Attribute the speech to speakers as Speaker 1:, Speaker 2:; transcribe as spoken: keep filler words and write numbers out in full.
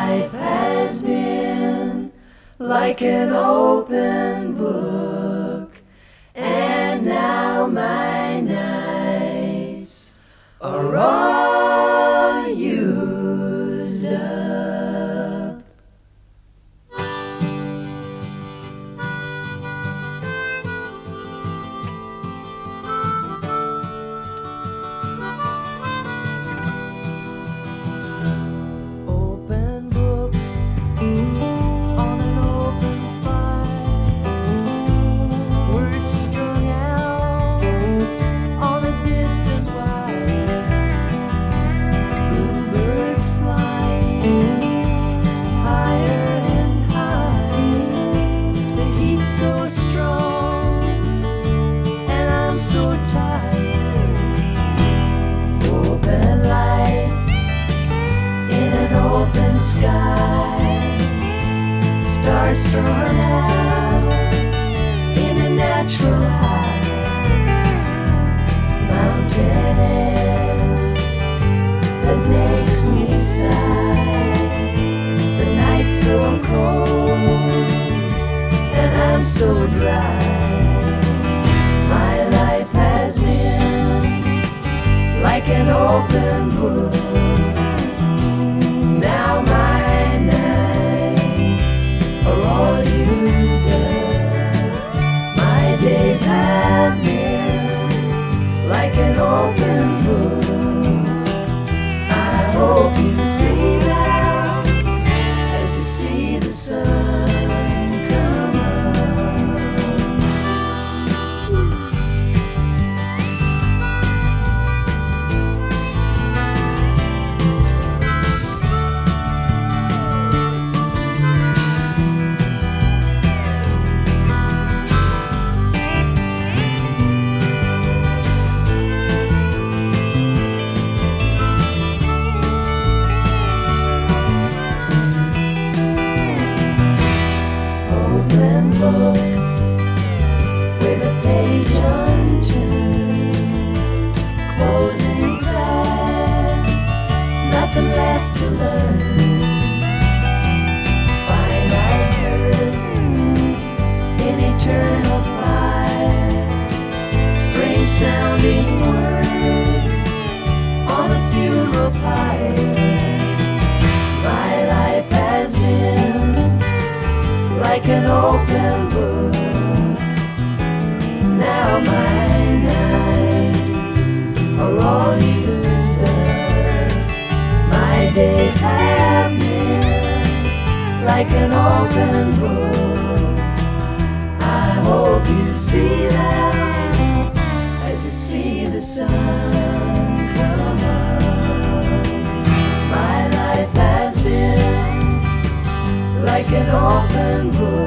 Speaker 1: life has been like an open book, and now my nights are all used up. Open book on an open file, words strung out on a distant wire, bluebird flying higher and higher, the heat's so strong and I'm so tired. Open lights in an open sky, stars strung out in a natural high, mountain air that makes me sigh, the night's so cold and I'm so dry. My life has been like an open book, now my nights are all used up. My days have been like an open book. I hope you see that as you see the sun come up. Open book with a page unturned, closing fast, nothing left to learn. Finite hurts in eternal fire, strange sounding words on a funeral pyre. My life has been like an open book, now my nights are all used up. My days have been like an open book. I hope you see that as you see the sun come up. My life has been like an open book.